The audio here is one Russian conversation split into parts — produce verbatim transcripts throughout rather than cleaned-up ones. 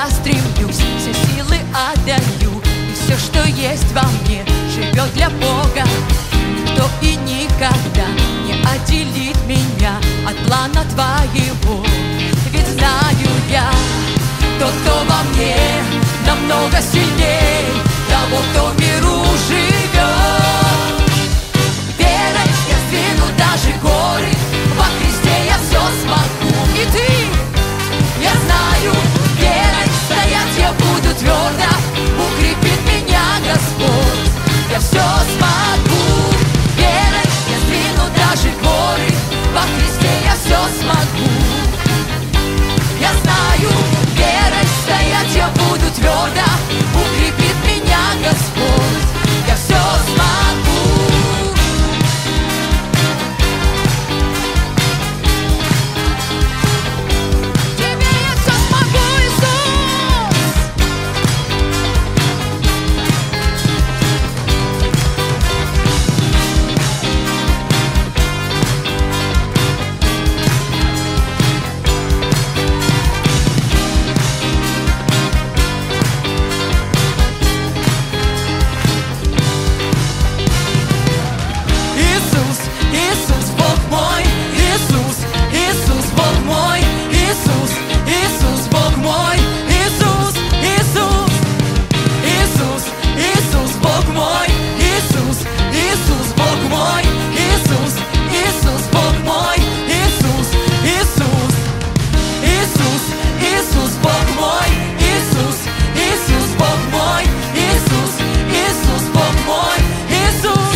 я стремлюсь, все силы отдаю, и все, что есть во мне, живет для Бога. Никто и никогда не отделит меня от плана Твоего. Ведь знаю я, тот, кто во мне, намного сильней того, кто в миру живет. Верой я сдвину даже горы, во Христе я все смогу. И Ты, я знаю, верой стоять я буду твердо, укрепит меня Господь, я все смогу. Верой я сдвину даже горы, во Христе я все смогу. Я знаю, верой стоять я буду твердо, укрепит меня Господь, я все смогу. Тебе я все смогу, Иисус. Иисус, Иисус, Бог мой, Иисус, Иисус, Бог мой, Иисус, Иисус, Бог мой, Иисус, Иисус, Иисус, Иисус, Бог мой, Иисус, Иисус, Бог мой, Иисус, Иисус, Бог мой, Иисус, Иисус, Иисус, Иисус, Бог мой, Иисус, Иисус, Бог мой, Иисус, Иисус, Бог мой, Иисус,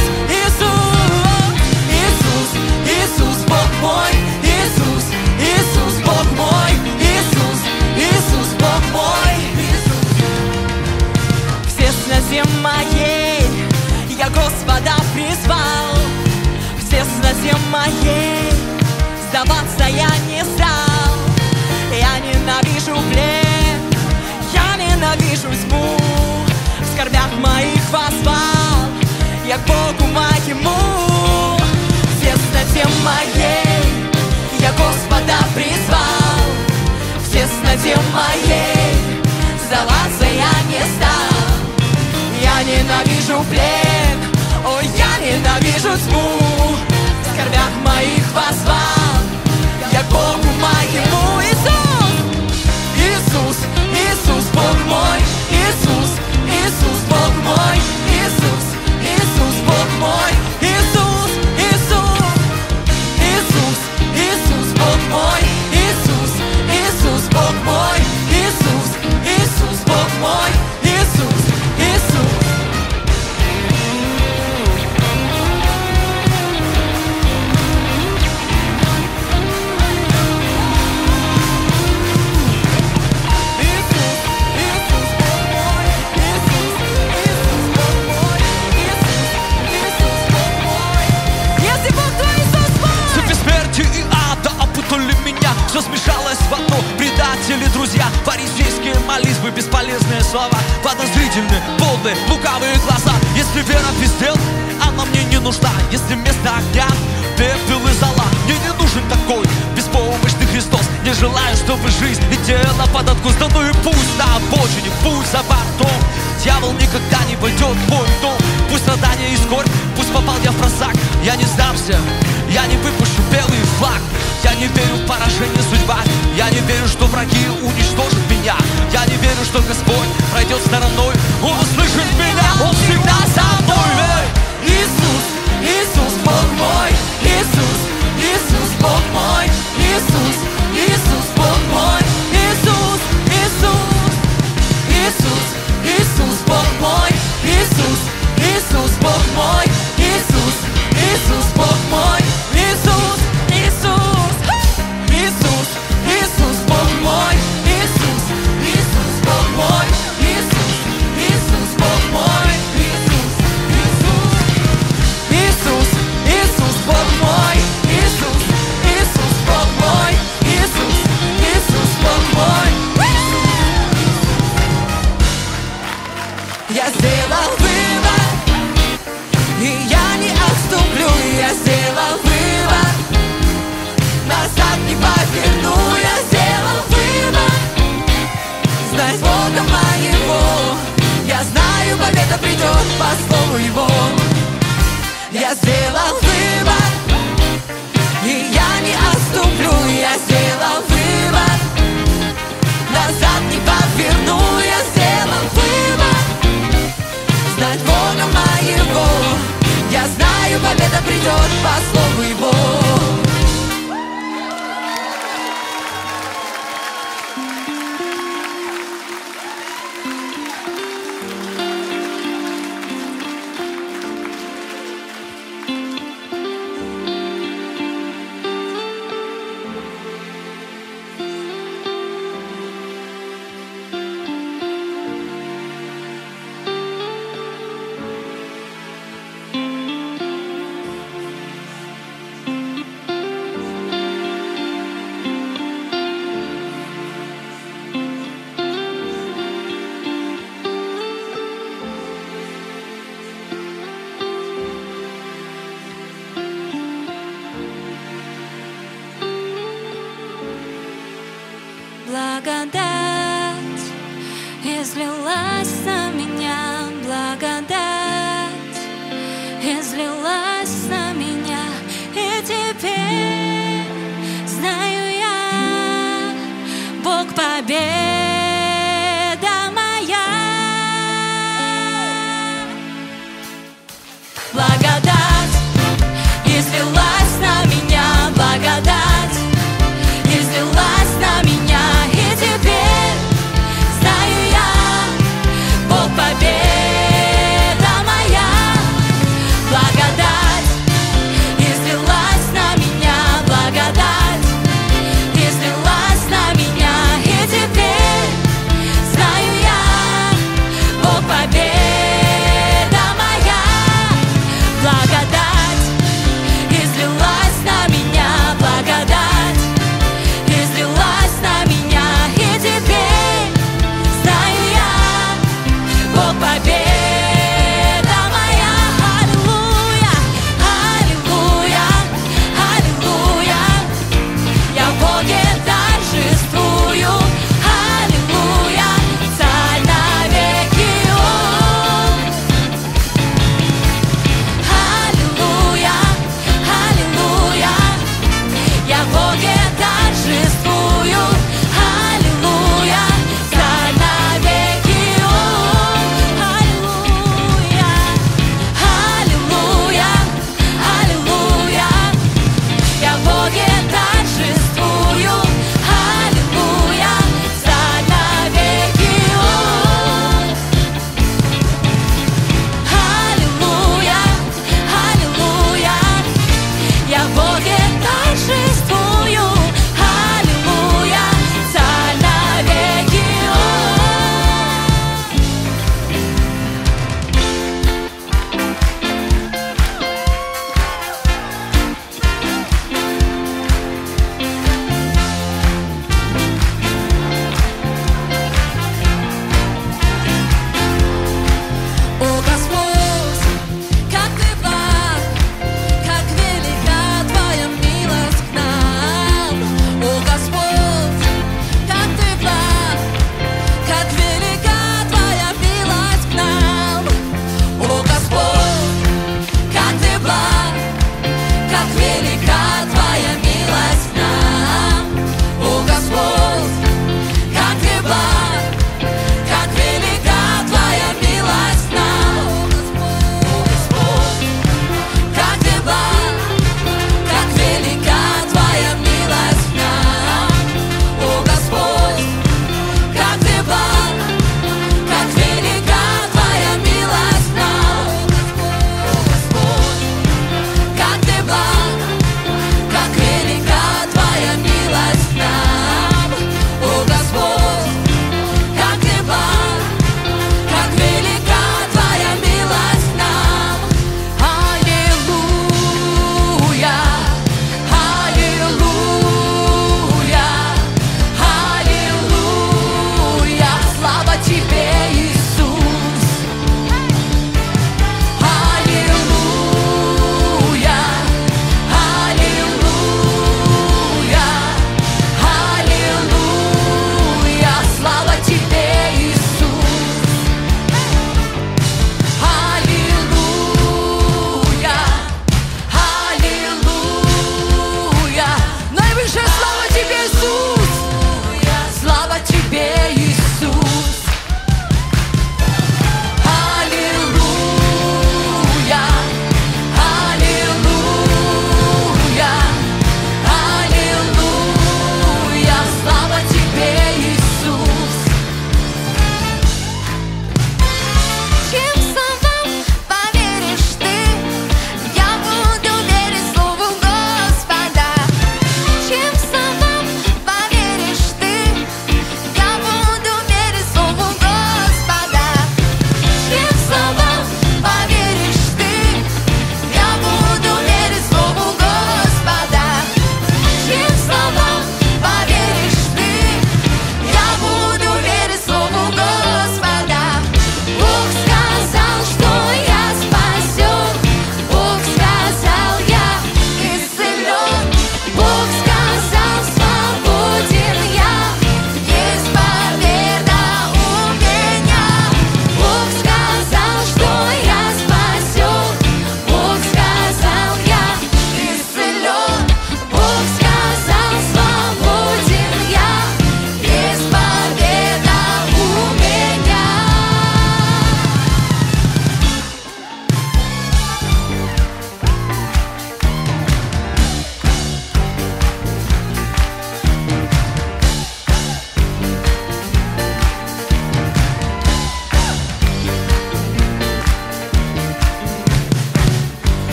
Иисус, Иисус, Бог мой, Иисус, Иисус, Бог мой, Иисус, Иисус, Бог мой, Иисус. В тесноте моей я Господа призвал, в тесноте моей сдаваться я не стал. Я ненавижу плен, я ненавижу тьму, в скорбях моих возвал я к Богу моему. В тесноте моей я Господа призвал, в тесноте моей сдаваться я не стал. Я ненавижу плен, ой, я ненавижу тьму, в скорбях моих возвал я к Богу моему. Иисус, Иисус, Иисус, Бог мой, Иисус, Иисус, Бог мой, Иисус, Иисус, Бог мой, Иисус, Иисус, Иисус, Иисус, Бог мой, Иисус, Иисус, Бог мой, Иисус, Иисус, Бог мой, Иисус, Иисус. Все смешалось в одно, предатели, друзья, фарисейские молитвы, бесполезные слова, подозрительные, полные, лукавые глаза. Если вера без дел, она мне не нужна. Если вместо огня пепел и зола, мне не нужен такой беспомощный Христос. Не желаю, чтобы жизнь летела под откос. Да ну и пусть на обочине, пусть за бортом дьявол никогда не войдет в мой дом. Пусть страдания и скорбь, пусть попал я в просак. Я не сдамся, я не выпущу белый флаг. Я не верю в поражение судьба. Я не верю, что враги уничтожат меня. Я не верю, что Господь пройдет стороной. Он услышит меня, Он всегда со мной. Иисус, Иисус, Бог мой, Иисус, Иисус, Бог мой, Иисус, Иисус, Бог мой, Иисус, Иисус, Иисус, Иисус, Бог мой, Иисус, Иисус, Бог мой, Иисус, Иисус, Бог мой, Иисус, Иисус, Иисус, Иисус, Бог мой, Иисус, Иисус, Бог мой, Иисус, Иисус, Бог мой, Иисус. придет по слову его. Я сделал выбор, и я не отступлю. Я сделал выбор, назад не поверну. Я сделал выбор, знать Бога моего. Я знаю, победа придет по слову его. Благодать излилась на меня, благодать излилась на меня, и теперь знаю я, Бог победа моя. Благодать излилась на меня, благодать излилась на меня, и теперь знаю я, Бог победа моя. Благодать излилась на меня, благодать излилась на меня, и теперь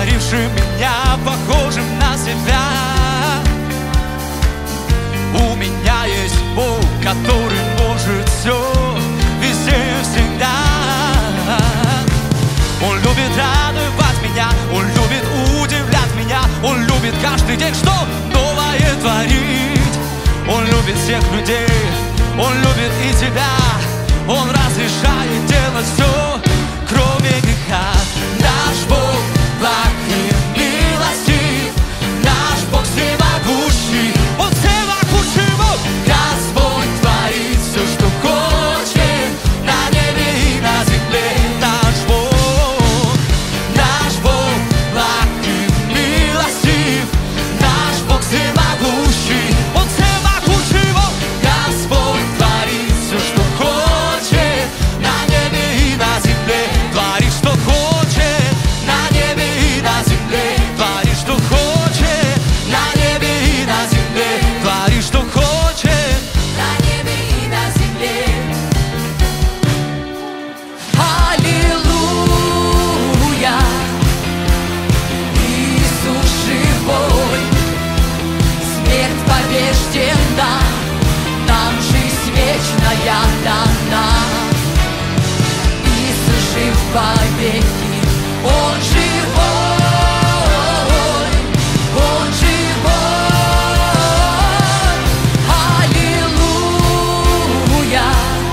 сотворивший меня похожим на себя. У меня есть Бог, который может все, везде и всегда. Он любит радовать меня, Он любит удивлять меня, Он любит каждый день, что новое творить. Он любит всех людей, Он любит и тебя. Он разрешает делать все, кроме греха. Наш Бог благ и милостив, наш Бог всемогущий, Он всемогущий Бог. Господь творит все, что хочет, на небе и на земле. Наш Бог, наш Бог благ и милостив, наш Бог всемогущий, Он всемогущий Бог. Господь творит все, что хочет, на небе и на земле. Творит, что хочет, на небе и на земле. Творит, что хочет, на небе и на земле. Творит, что хочет, на небе и на земле. Аллилуйя, Иисус живой, смерть побеждена, нам жизнь вечная дана. Иисус жив вовеки, Он живой, Он живой. Аллилуйя,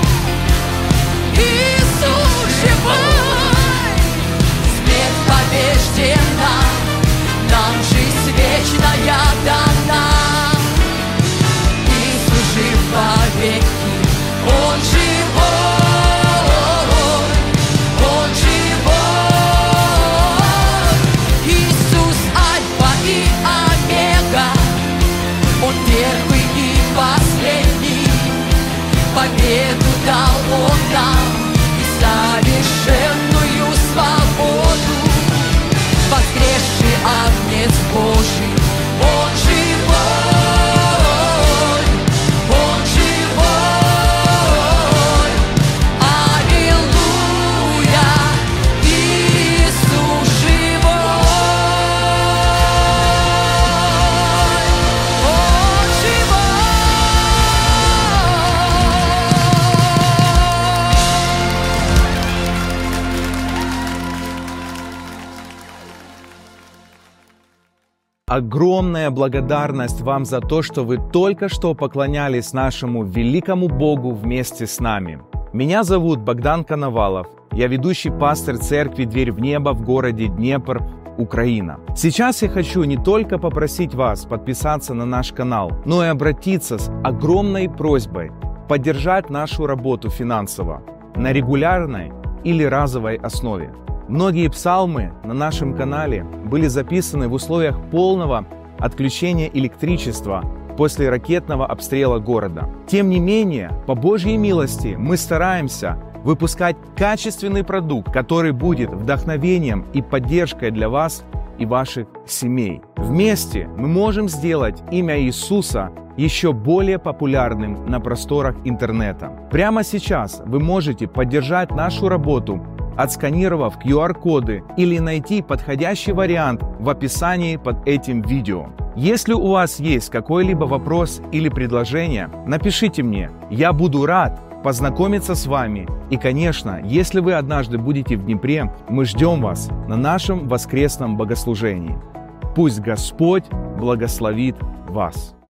Иисус живой, смерть побеждена, нам жизнь вечная дана. Иисус жив вовеки, Он живой, Он живой. Иисус Альфа и Омега, Он первый и последний. Победу дал Он нам и совершенную свободу. Воскресший Агнец Божий, Он живой, Он живой. Аллилуйя, Иисус живой, Он Огромная благодарность вам за то, что вы только что поклонялись нашему великому Богу вместе с нами. Меня зовут Богдан Коновалов. Я ведущий пастырь церкви «Дверь в небо» в городе Днепр, Украина. Сейчас я хочу не только попросить вас подписаться на наш канал, но и обратиться с огромной просьбой поддержать нашу работу финансово на регулярной или разовой основе. Многие псалмы на нашем канале были записаны в условиях полного отключения электричества после ракетного обстрела города. Тем не менее, по Божьей милости мы стараемся выпускать качественный продукт, который будет вдохновением и поддержкой для вас и ваших семей. Вместе мы можем сделать имя Иисуса еще более популярным на просторах интернета. Прямо сейчас вы можете поддержать нашу работу, отсканировав ку ар коды или найти подходящий вариант в описании под этим видео. Если у вас есть какой-либо вопрос или предложение, напишите мне. Я буду рад познакомиться с вами. И, конечно, если вы однажды будете в Днепре, мы ждем вас на нашем воскресном богослужении. Пусть Господь благословит вас.